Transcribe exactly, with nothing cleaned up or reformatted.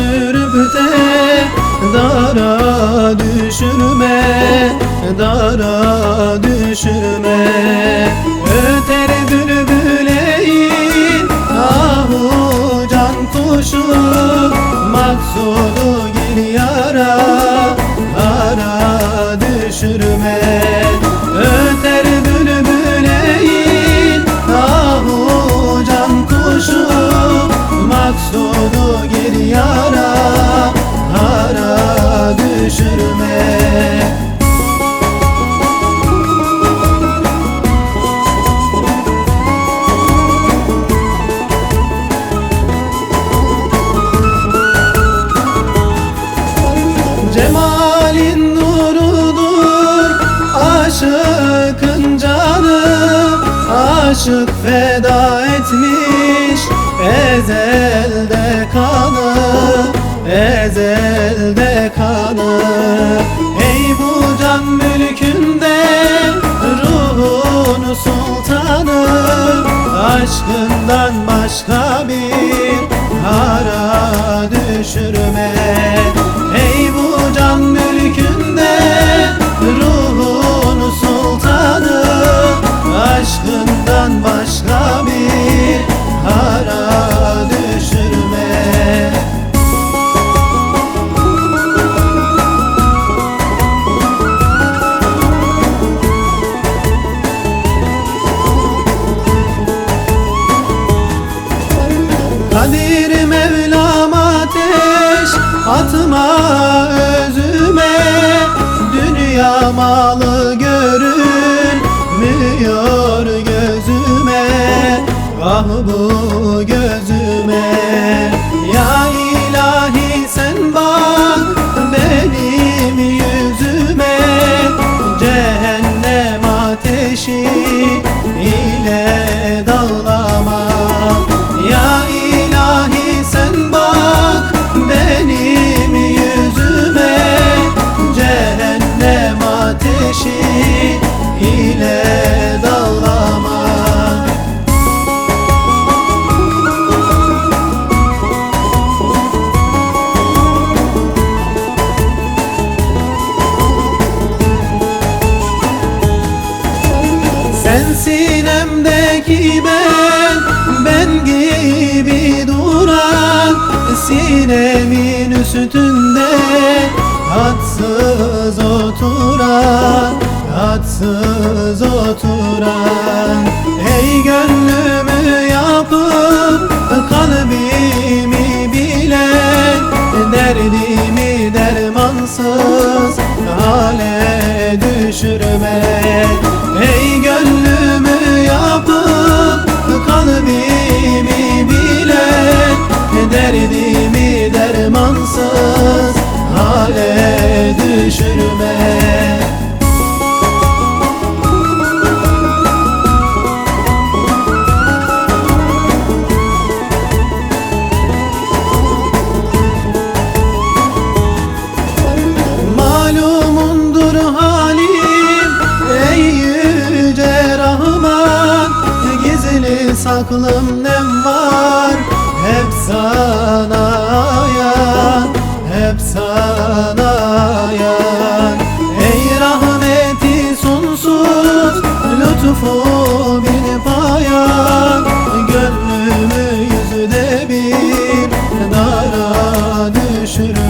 düşürüp de dara düşürme, dara düşürme. Öter bülbüleyin ahu can kuşu, maksudu gir yara, ara düşürme. Öter bülbüleyin ahu can kuşu, maksudu gir yara, ara düşürme. Cemalin nurudur aşıkın canı, aşık feda etmiş ezelde kanı, ezelde kanı. Ey bu can mülkünde ruhun sultanı, aşkından başka bir hara düşürme. Ey bu can mülkünde ruhun sultanı, aşkından başka bir hara düşürme. Kadir Mevlam ateş atma özüme, dünya malı görünmüyor gözüme, ah bu gözüme. Ya ilahi sen bak benim yüzüme, cehennem ateşi ile dağlama. Ya ilahi sen bak benim yüzüme, cehennem ateşi ile dağlama. Sen sinemdeki ben, ben gibi duran, sinemin üstünde hadsız oturan, hadsız oturan. Ey gönlümü yapıp kalbimi bilen, derdimi dermansız hale düşürme. Ey gönlümü yapıp kalbimi bilen, derdimi dermansız hale düşürme. Malumundur halim ey yüce Rahman, gizli saklım nem var hep sana ayan, hep sana ayan. Ey rahmeti sonsuz, lütfu bir payan, gönlümü yüzde bir dara düşürme.